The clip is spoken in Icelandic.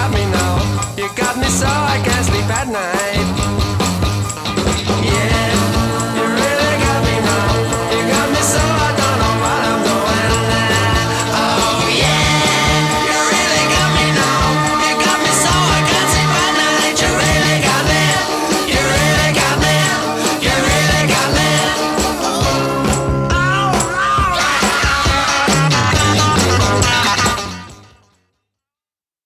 got me now. You got me so I can't sleep at night.